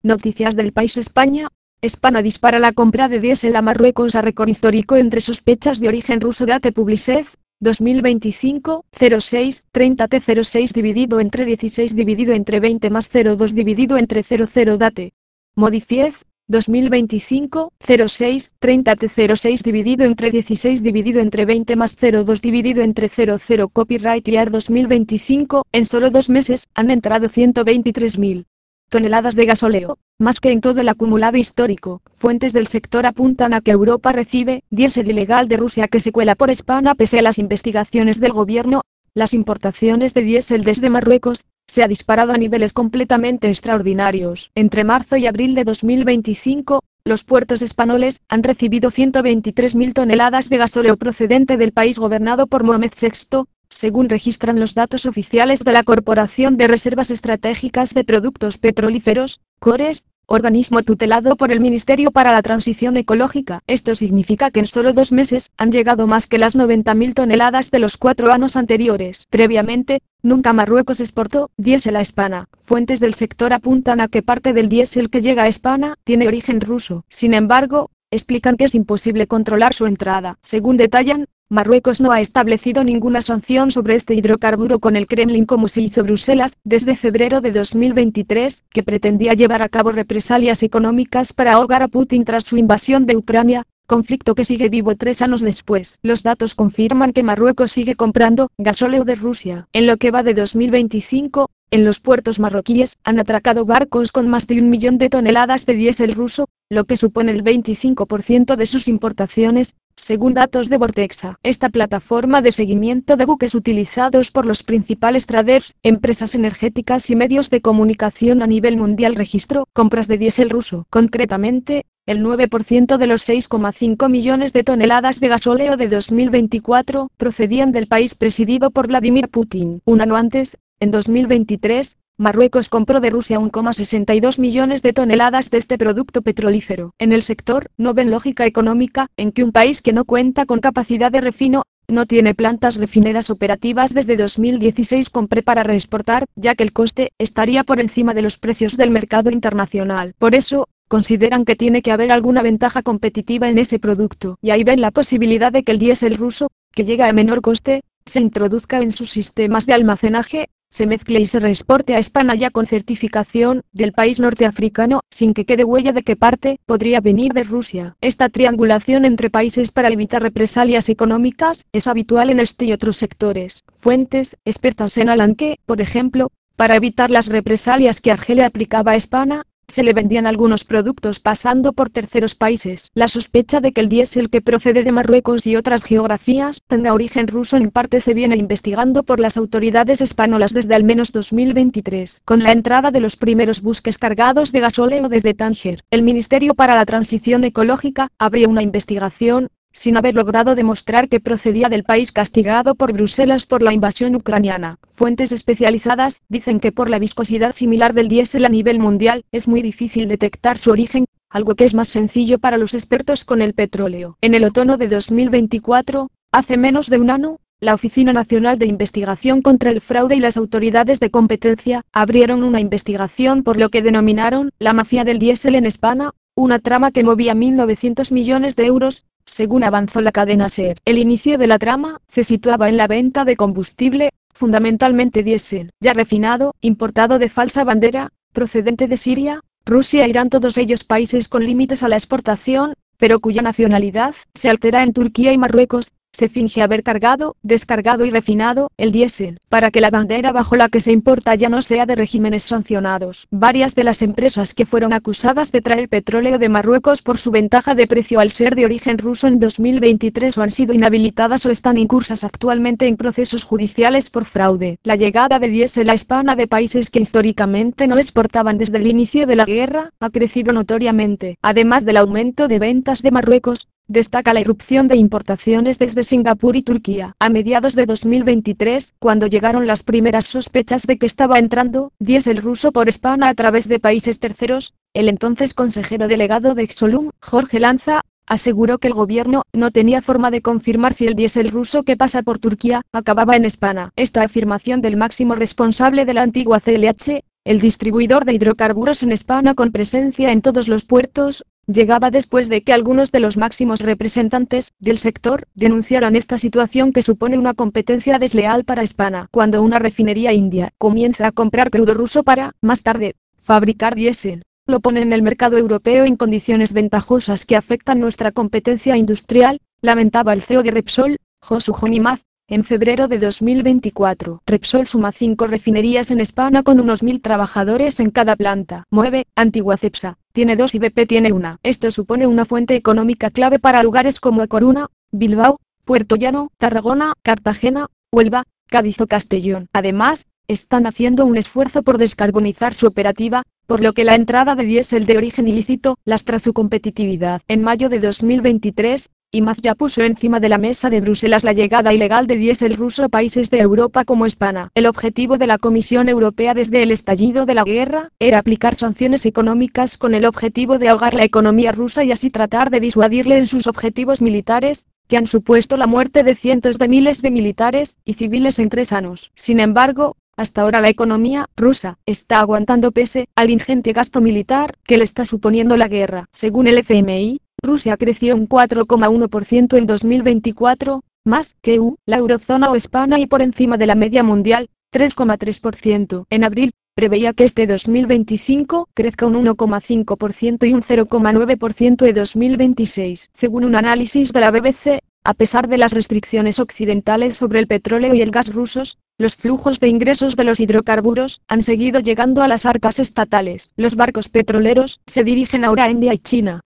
Noticias del país España. España dispara la compra de diésel a Marruecos a récord histórico entre sospechas de origen ruso. Date Publicet, 2025, 06, 30T 06 dividido entre 16 dividido entre 20 más 02 dividido entre 00 Date. Modifiez, 2025, 06, 30T 06 dividido entre 16 dividido entre 20 más 02 dividido entre 00 Copyright Year 2025, en solo 2 meses, han entrado 123.000 toneladas de gasóleo, más que en todo el acumulado histórico. Fuentes del sector apuntan a que Europa recibe diésel ilegal de Rusia que se cuela por España pese a las investigaciones del gobierno. Las importaciones de diésel desde Marruecos se ha disparado a niveles completamente extraordinarios. Entre marzo y abril de 2025, los puertos españoles han recibido 123.000 toneladas de gasóleo procedente del país gobernado por Mohamed VI, según registran los datos oficiales de la Corporación de Reservas Estratégicas de Productos Petrolíferos, CORES, organismo tutelado por el Ministerio para la Transición Ecológica. Esto significa que en solo 2 meses han llegado más que las 90.000 toneladas de los 4 años anteriores. Previamente, nunca Marruecos exportó diésel a España. Fuentes del sector apuntan a que parte del diésel que llega a España tiene origen ruso. Sin embargo, explican que es imposible controlar su entrada. Según detallan, Marruecos no ha establecido ninguna sanción sobre este hidrocarburo con el Kremlin como se hizo Bruselas desde febrero de 2023, que pretendía llevar a cabo represalias económicas para ahogar a Putin tras su invasión de Ucrania, conflicto que sigue vivo 3 años después. Los datos confirman que Marruecos sigue comprando gasóleo de Rusia. En lo que va de 2025, en los puertos marroquíes han atracado barcos con más de 1 millón de toneladas de diésel ruso, lo que supone el 25% de sus importaciones, según datos de Vortexa. Esta plataforma de seguimiento de buques utilizados por los principales traders, empresas energéticas y medios de comunicación a nivel mundial registró compras de diésel ruso. Concretamente, el 9% de los 6,5 millones de toneladas de gasóleo de 2024 procedían del país presidido por Vladimir Putin. Un año antes, en 2023, Marruecos compró de Rusia 1,62 millones de toneladas de este producto petrolífero. En el sector, no ven lógica económica en que un país que no cuenta con capacidad de refino, no tiene plantas refineras operativas desde 2016 compre para reexportar, ya que el coste estaría por encima de los precios del mercado internacional. Por eso, consideran que tiene que haber alguna ventaja competitiva en ese producto. Y ahí ven la posibilidad de que el diésel ruso, que llega a menor coste, se introduzca en sus sistemas de almacenaje, se mezcle y se reexporte a España ya con certificación del país norteafricano, sin que quede huella de qué parte podría venir de Rusia. Esta triangulación entre países para evitar represalias económicas es habitual en este y otros sectores. Fuentes expertas señalan que, por ejemplo, para evitar las represalias que Argelia aplicaba a España, se le vendían algunos productos pasando por terceros países. La sospecha de que el diésel que procede de Marruecos y otras geografías tenga origen ruso en parte se viene investigando por las autoridades españolas desde al menos 2023. Con la entrada de los primeros buques cargados de gasóleo desde Tánger, el Ministerio para la Transición Ecológica abrió una investigación, sin haber logrado demostrar que procedía del país castigado por Bruselas por la invasión ucraniana. Fuentes especializadas dicen que por la viscosidad similar del diésel a nivel mundial, es muy difícil detectar su origen, algo que es más sencillo para los expertos con el petróleo. En el otoño de 2024, hace menos de un año, la Oficina Nacional de Investigación contra el Fraude y las autoridades de competencia abrieron una investigación por lo que denominaron la mafia del diésel en España, una trama que movía 1.900 millones de euros, según avanzó la cadena SER. El inicio de la trama se situaba en la venta de combustible, fundamentalmente diésel, ya refinado, importado de falsa bandera, procedente de Siria, Rusia e Irán, todos ellos países con límites a la exportación, pero cuya nacionalidad se altera en Turquía y Marruecos. Se finge haber cargado, descargado y refinado el diésel, para que la bandera bajo la que se importa ya no sea de regímenes sancionados. Varias de las empresas que fueron acusadas de traer petróleo de Marruecos por su ventaja de precio al ser de origen ruso en 2023 o han sido inhabilitadas o están incursas actualmente en procesos judiciales por fraude. La llegada de diésel a España de países que históricamente no exportaban desde el inicio de la guerra, ha crecido notoriamente. Además del aumento de ventas de Marruecos, destaca la irrupción de importaciones desde Singapur y Turquía. A mediados de 2023, cuando llegaron las primeras sospechas de que estaba entrando diésel ruso por España a través de países terceros, el entonces consejero delegado de Exolum, Jorge Lanza, aseguró que el gobierno no tenía forma de confirmar si el diésel ruso que pasa por Turquía acababa en España. Esta afirmación del máximo responsable de la antigua CLH El distribuidor de hidrocarburos en España, con presencia en todos los puertos, llegaba después de que algunos de los máximos representantes del sector denunciaran esta situación, que supone una competencia desleal para España. Cuando una refinería india comienza a comprar crudo ruso para, más tarde, fabricar diésel, lo pone en el mercado europeo en condiciones ventajosas que afectan nuestra competencia industrial, lamentaba el CEO de Repsol, Josu Honimaz, en febrero de 2024. Repsol suma 5 refinerías en España con unos 1000 trabajadores en cada planta. Mueve, Antigua Cepsa, tiene 2 y BP tiene una. Esto supone una fuente económica clave para lugares como A Coruña, Bilbao, Puerto Llano, Tarragona, Cartagena, Huelva, Cádiz o Castellón. Además, están haciendo un esfuerzo por descarbonizar su operativa, por lo que la entrada de diésel de origen ilícito lastra su competitividad. En mayo de 2023, IMAZ ya puso encima de la mesa de Bruselas la llegada ilegal de diésel ruso a países de Europa como España. El objetivo de la Comisión Europea desde el estallido de la guerra era aplicar sanciones económicas con el objetivo de ahogar la economía rusa y así tratar de disuadirle en sus objetivos militares, que han supuesto la muerte de cientos de miles de militares y civiles en 3 años. Sin embargo, hasta ahora la economía rusa está aguantando pese al ingente gasto militar que le está suponiendo la guerra. Según el FMI, Rusia creció un 4,1% en 2024, más que la eurozona o España y por encima de la media mundial, 3,3%. En abril, preveía que este 2025 crezca un 1,5% y un 0,9% en 2026. Según un análisis de la BBC, a pesar de las restricciones occidentales sobre el petróleo y el gas rusos, los flujos de ingresos de los hidrocarburos han seguido llegando a las arcas estatales. Los barcos petroleros se dirigen ahora a India y China,